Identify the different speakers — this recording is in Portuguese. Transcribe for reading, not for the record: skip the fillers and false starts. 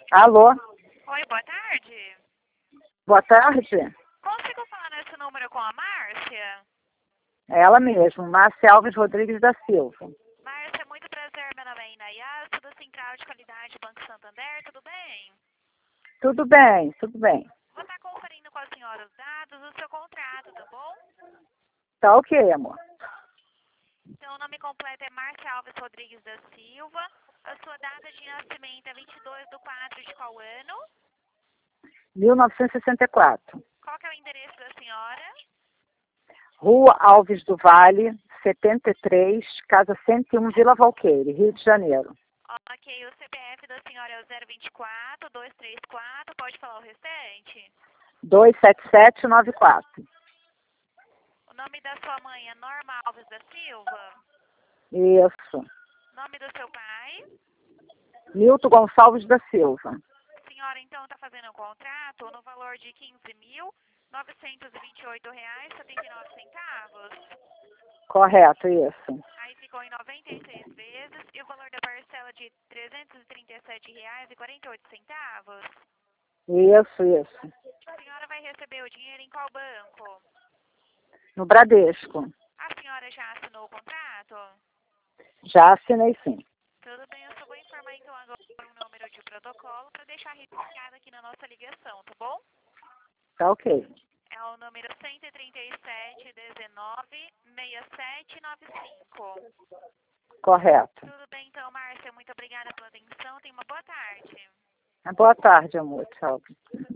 Speaker 1: Alô?
Speaker 2: Oi, boa tarde.
Speaker 1: Boa tarde.
Speaker 2: Consigo falar nesse número com a Márcia?
Speaker 1: Ela mesma, Márcia Alves Rodrigues da Silva.
Speaker 2: Márcia, muito prazer. Meu nome é Inayá, sou da Central de Qualidade Banco Santander, tudo bem?
Speaker 1: Tudo bem, tudo bem.
Speaker 2: Vou estar conferindo com a senhora os dados do seu contrato, tá bom?
Speaker 1: Tá ok, amor.
Speaker 2: Então, o nome completo é Márcia Alves Rodrigues da Silva. A sua data de nascimento é 22/4 de qual ano?
Speaker 1: 1964.
Speaker 2: Qual que é o endereço da senhora?
Speaker 1: Rua Alves do Vale, 73, Casa 101, Vila Valqueire, Rio de Janeiro.
Speaker 2: Ok, o CPF da senhora é o 024-234, pode falar o restante?
Speaker 1: 27794.
Speaker 2: O nome da sua mãe é Norma Alves da Silva?
Speaker 1: Isso.
Speaker 2: Nome do seu pai?
Speaker 1: Milton Gonçalves da Silva.
Speaker 2: A senhora, então, está fazendo um contrato no valor de R$ 15.928,79.
Speaker 1: Correto, isso.
Speaker 2: Aí ficou em 96 vezes e o valor da parcela de R$ 337,48.
Speaker 1: Isso.
Speaker 2: A senhora vai receber o dinheiro em qual banco?
Speaker 1: No Bradesco.
Speaker 2: A senhora já assinou o contrato?
Speaker 1: Já assinei sim.
Speaker 2: Tudo bem, eu só vou informar então agora um número de protocolo para deixar registrado aqui na nossa ligação, tá bom?
Speaker 1: Tá ok.
Speaker 2: É o número 137-19-6795.
Speaker 1: Correto.
Speaker 2: Tudo bem então, Márcia, muito obrigada pela atenção, tenha uma boa tarde.
Speaker 1: Boa tarde, amor. Tchau.